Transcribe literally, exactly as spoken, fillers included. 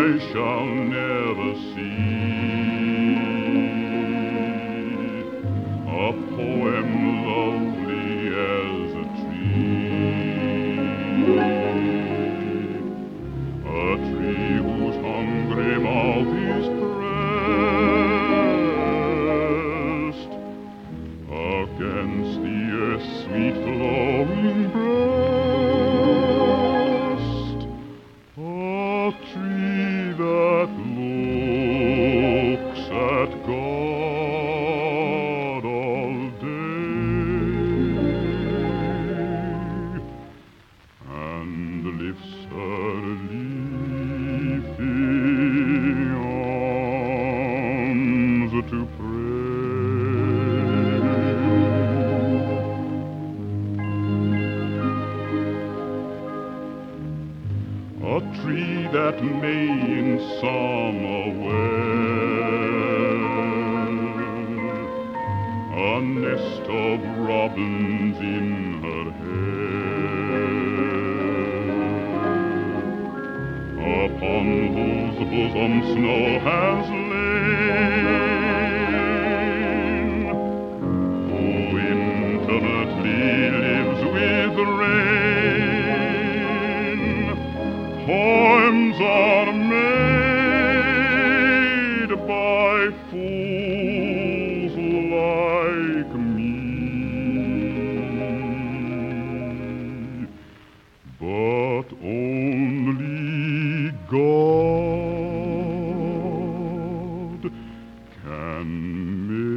I shall never see. A poem lovely as a tree, a tree whose hungry mouth is pressed against the earth's sweet flowing breast. A tree that looks at God all day and lifts her leafy arms to pray. A tree that may in summer wear a nest of robins in her hair, upon whose bosom snow has lain, who intimately lives with rain. Poems are made by fools like me, but only God can make